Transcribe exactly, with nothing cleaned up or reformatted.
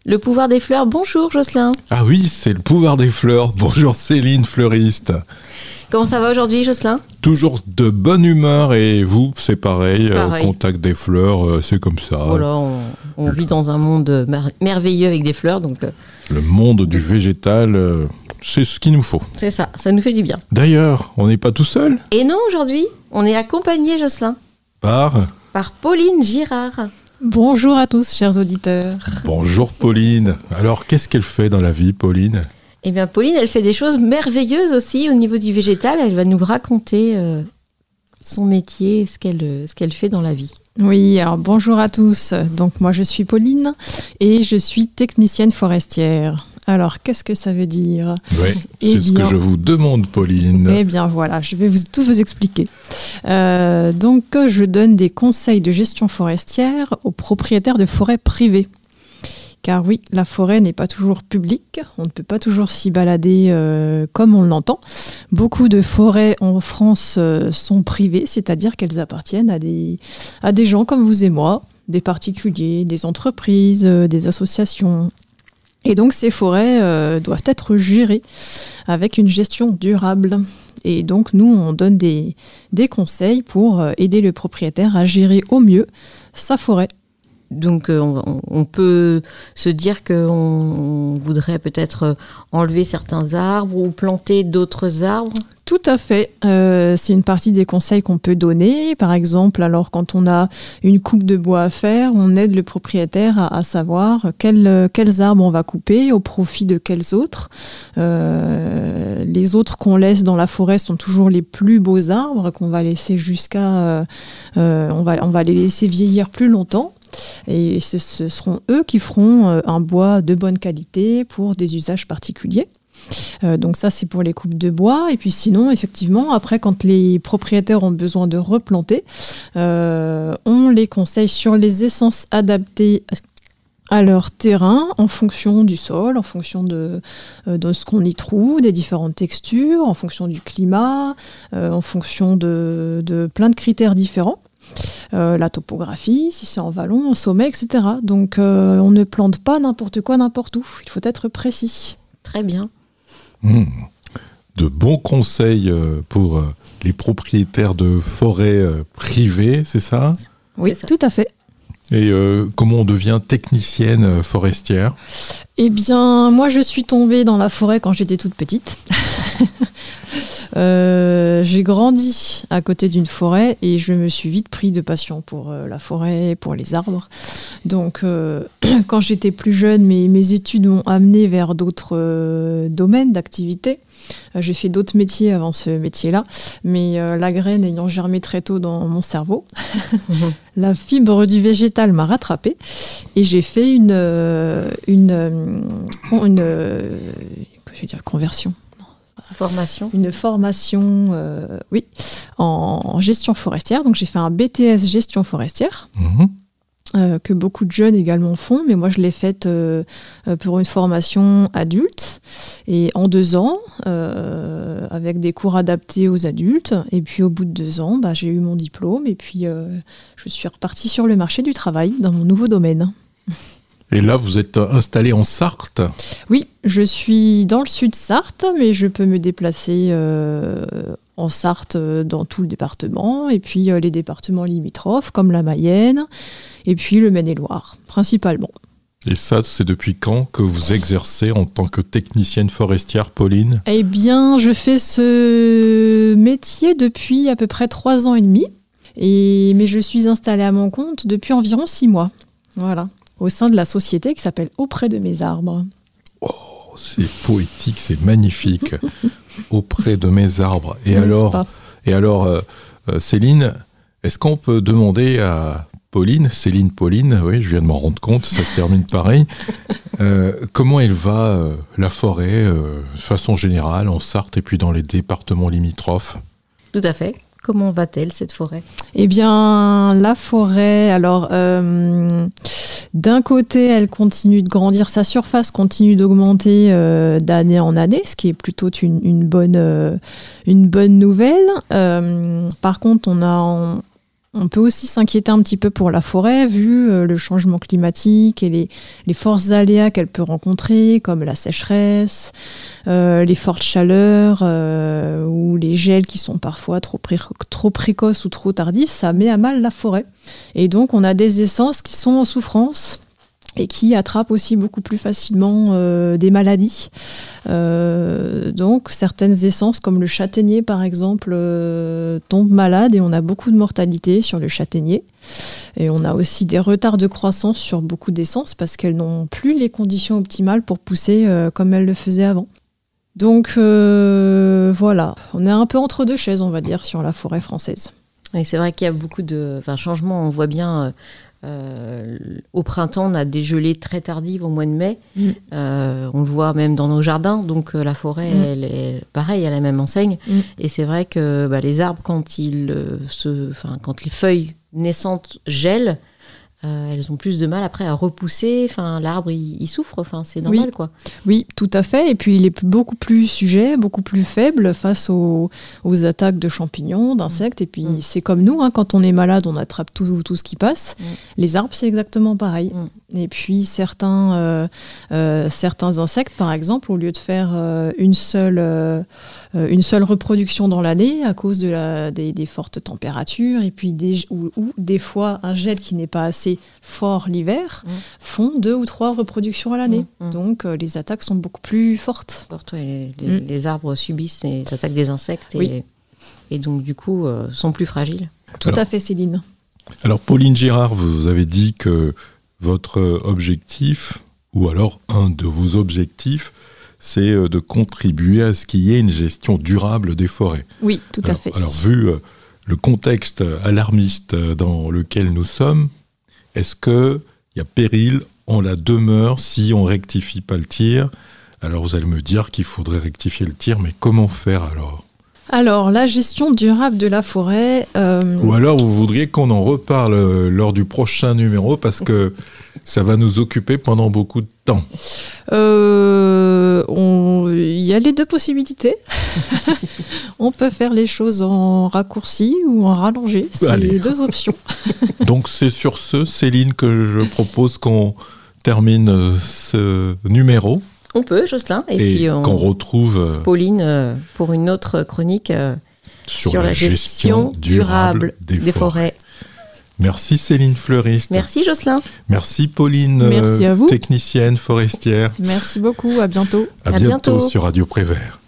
Le pouvoir des fleurs, bonjour Jocelyn. Ah oui, c'est le pouvoir des fleurs. Bonjour Céline, fleuriste. Comment ça va aujourd'hui Jocelyn ? Toujours de bonne humeur et vous, c'est pareil, Pareil. Au contact des fleurs, euh, c'est comme ça. Voilà, on, on vit dans un monde mer- merveilleux avec des fleurs, donc euh, Le monde du végétal, euh, c'est ce qu'il nous faut. c'est ça, ça nous fait du bien. D'ailleurs, on n'est pas tout seul Et non, aujourd'hui, on est accompagné Jocelyn, par... par Pauline Girard. Bonjour à tous, chers auditeurs. Bonjour Pauline. Alors, qu'est-ce qu'elle fait dans la vie, Pauline ? Eh bien Pauline, elle fait des choses merveilleuses aussi au niveau du végétal. Elle va nous raconter euh, son métier, ce qu'elle, euh, ce qu'elle fait dans la vie. Oui, alors bonjour à tous. Donc moi je suis Pauline et je suis technicienne forestière. Alors qu'est-ce que ça veut dire ? Oui, Eh c'est ce bien- que je vous demande, Pauline. Eh bien voilà, je vais vous, tout vous expliquer. Euh, donc je donne des conseils de gestion forestière aux propriétaires de forêts privées. Car oui, la forêt n'est pas toujours publique, on ne peut pas toujours s'y balader euh, comme on l'entend. Beaucoup de forêts en France euh, sont privées, c'est-à-dire qu'elles appartiennent à des, à des gens comme vous et moi, des particuliers, des entreprises, euh, des associations. Et donc ces forêts euh, doivent être gérées avec une gestion durable. Et donc nous, on donne des, des conseils pour euh, aider le propriétaire à gérer au mieux sa forêt. Donc euh, on, on peut se dire qu'on on voudrait peut-être euh, enlever certains arbres ou planter d'autres arbres. Tout à fait. Euh, c'est une partie des conseils qu'on peut donner. Par exemple, alors quand on a une coupe de bois à faire, on aide le propriétaire à, à savoir quels, quels arbres on va couper au profit de quels autres. Euh, les autres qu'on laisse dans la forêt sont toujours les plus beaux arbres qu'on va laisser jusqu'à... Euh, euh, on va, on va les laisser vieillir plus longtemps. Et ce, ce seront eux qui feront euh, un bois de bonne qualité pour des usages particuliers. Euh, donc ça, c'est pour les coupes de bois. Et puis sinon, effectivement, après, quand les propriétaires ont besoin de replanter, euh, on les conseille sur les essences adaptées à leur terrain, en fonction du sol, en fonction de, euh, de ce qu'on y trouve, des différentes textures, en fonction du climat, euh, en fonction de, de plein de critères différents. Euh, la topographie, si c'est en vallon, en sommet, et cetera. Donc euh, on ne plante pas n'importe quoi, n'importe où. Il faut être précis. Très bien. Mmh. De bons conseils euh, pour euh, les propriétaires de forêts euh, privées, c'est ça ? Oui, ça. tout à fait. Et euh, comment on devient technicienne euh, forestière ? Eh bien, moi, je suis tombée dans la forêt quand j'étais toute petite. Euh, j'ai grandi à côté d'une forêt et je me suis vite pris de passion pour euh, la forêt, pour les arbres. Donc, euh, quand j'étais plus jeune, mes, mes études m'ont amenée vers d'autres euh, domaines d'activité. Euh, j'ai fait d'autres métiers avant ce métier-là, mais euh, la graine ayant germé très tôt dans mon cerveau, la fibre du végétal m'a rattrapée et j'ai fait une, euh, une, euh, une, euh, je vais dire conversion. Formation. Une formation euh, oui, en, en gestion forestière. Donc j'ai fait un B T S gestion forestière, Mmh. euh, que beaucoup de jeunes également font, mais moi je l'ai faite euh, pour une formation adulte, et en deux ans, euh, avec des cours adaptés aux adultes. Et puis au bout de deux ans, bah, j'ai eu mon diplôme, et puis euh, je suis repartie sur le marché du travail dans mon nouveau domaine. Et là, vous êtes installé en Sarthe. Oui, je suis dans le sud Sarthe, mais je peux me déplacer euh, en Sarthe euh, dans tout le département, et puis euh, les départements limitrophes comme la Mayenne, et puis le Maine-et-Loire, principalement. Et ça, c'est depuis quand que vous exercez en tant que technicienne forestière, Pauline ? Eh bien, je fais ce métier depuis à peu près trois ans et demi, et, mais je suis installée à mon compte depuis environ six mois. Voilà. Au sein de la société qui s'appelle Auprès de mes arbres. Oh, c'est poétique, c'est magnifique. Auprès de mes arbres. Et N'est-ce alors, pas ? et alors euh, euh, Céline, est-ce qu'on peut demander à Pauline, Céline Pauline, oui, je viens de m'en rendre compte, ça se termine pareil, euh, comment elle va, euh, la forêt, euh, de façon générale, en Sarthe et puis dans les départements limitrophes ? Tout à fait. Comment va-t-elle cette forêt ? Eh bien, la forêt, alors, euh, d'un côté, elle continue de grandir, sa surface continue d'augmenter euh, d'année en année, ce qui est plutôt une, une, bonne, euh, une bonne nouvelle. Euh, par contre, on a, on, On peut aussi s'inquiéter un petit peu pour la forêt, vu euh, le changement climatique et les, les forces aléas qu'elle peut rencontrer, comme la sécheresse, euh, les fortes chaleurs euh, ou les gels qui sont parfois trop, pré- trop précoces ou trop tardifs. Ça met à mal la forêt. Et donc, on a des essences qui sont en souffrance et qui attrapent aussi beaucoup plus facilement euh, des maladies. Euh, donc certaines essences comme le châtaignier par exemple euh, tombent malades et on a beaucoup de mortalité sur le châtaignier. Et on a aussi des retards de croissance sur beaucoup d'essences parce qu'elles n'ont plus les conditions optimales pour pousser euh, comme elles le faisaient avant. Donc euh, voilà, on est un peu entre deux chaises on va dire sur la forêt française. Et c'est vrai qu'il y a beaucoup de enfin, changements, on voit bien... Euh... Euh, au printemps, on a des gelées très tardives au mois de mai. Mm. Euh, on le voit même dans nos jardins. Donc euh, la forêt, mm. elle est pareil, à la même enseigne. Mm. Et c'est vrai que bah, les arbres, quand, ils, euh, se, quand les feuilles naissantes gèlent, euh, elles ont plus de mal après à repousser. Enfin, l'arbre, il, il souffre. Enfin, c'est normal, oui. quoi. Oui, tout à fait. Et puis, il est beaucoup plus sujet, beaucoup plus faible face aux, aux attaques de champignons, d'insectes. Et puis, mm. c'est comme nous, hein, quand on est malade, on attrape tout, tout ce qui passe. Mm. Les arbres, c'est exactement pareil. Mm. Et puis, certains, euh, euh, certains insectes, par exemple, au lieu de faire euh, une seule... Euh, une seule reproduction dans l'année à cause de la, des, des fortes températures et puis des, ou, ou des fois un gel qui n'est pas assez fort l'hiver mmh. font deux ou trois reproductions à l'année. Mmh. Donc euh, les attaques sont beaucoup plus fortes. Surtout, les, les, mmh. les arbres subissent les attaques des insectes et, oui. et donc du coup euh, sont plus fragiles. Tout alors, à fait Céline. Alors Pauline Girard, vous avez dit que votre objectif, ou alors un de vos objectifs, c'est de contribuer à ce qu'il y ait une gestion durable des forêts. Oui, tout alors, à fait. Alors, vu euh, le contexte alarmiste dans lequel nous sommes, est-ce qu'il y a péril en la demeure si on ne rectifie pas le tir ? Alors, vous allez me dire qu'il faudrait rectifier le tir, mais comment faire alors ? Alors, la gestion durable de la forêt... Euh... Ou alors, vous voudriez qu'on en reparle lors du prochain numéro, parce que ça va nous occuper pendant beaucoup de temps. Euh, on... Il y a les deux possibilités. On peut faire les choses en raccourci ou en rallongé. C'est Allez. Les deux options. Donc, c'est sur ce, Céline, que je propose qu'on termine ce numéro. On peut, Jocelyn. Et, et puis on... qu'on retrouve Pauline euh, pour une autre chronique euh, sur, sur la, la gestion, gestion durable, durable des, des forêts. forêts. Merci Céline Fleuriste. Merci Jocelyn. Merci Pauline, Merci à vous. Technicienne forestière. Merci beaucoup, à bientôt. À, à bientôt, bientôt sur Radio Prévert.